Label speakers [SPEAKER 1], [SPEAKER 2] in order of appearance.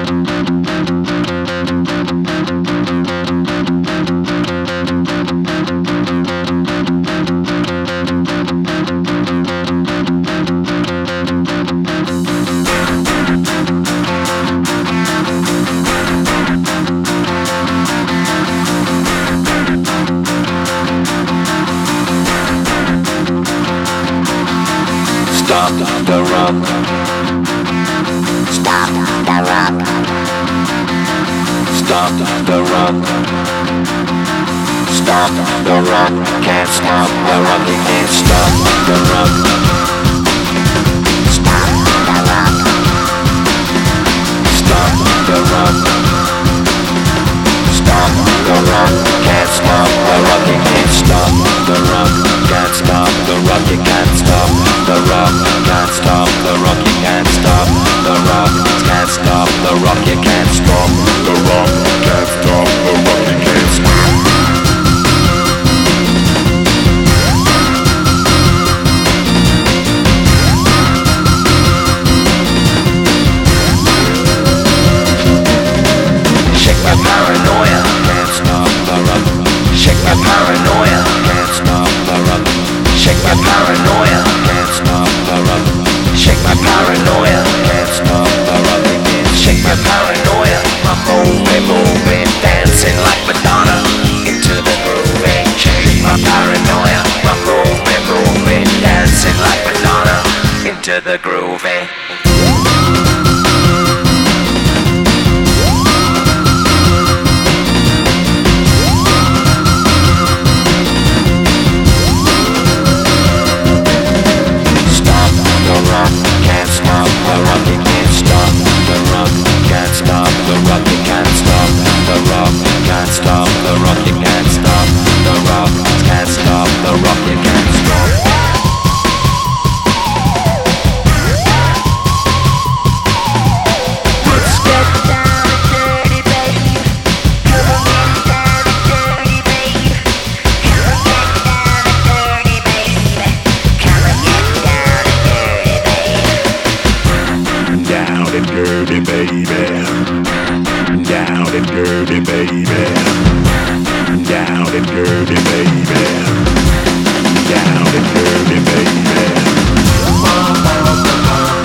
[SPEAKER 1] Stop the rock. Stop the rock. Stop the rock. Stop the rock. Can't stop the rock. You can't stop the rock. Stop the rock. Stop the rock. Stop the rock. Can't stop the rock. You can't stop the rock. Can't stop the rock. You can't stop the rock. Can't stop the rock. You can't stop the rock. Can't stop the rock. You can't stop the rock. Can't stop the rock. You can't stop. Shake my paranoia. Can't stop the rock. Shake my paranoia. Can't stop the rock. Shake my paranoia. Can't stop the rock. Shake my paranoia. Can't stop the rock. Shake my paranoia. I'm moving, dancing like Madonna into the groove. Shake my paranoia. I'm moving, dancing like Madonna into the groove. Can't stop the rock, you can't stop the rock. Can't stop the rock, you can't stop the rock. Can't stop the rock, you can't stop the rock. Can't stop the rock, you can't stop. Let's get down and dirty, babe. Come on, get down and dirty, babe. Come on, get down and dirty, babe. Come on, get down and dirty, babe. Down and dirty, baby. Down and dirty, baby. Down and dirty, baby. Down and dirty, baby.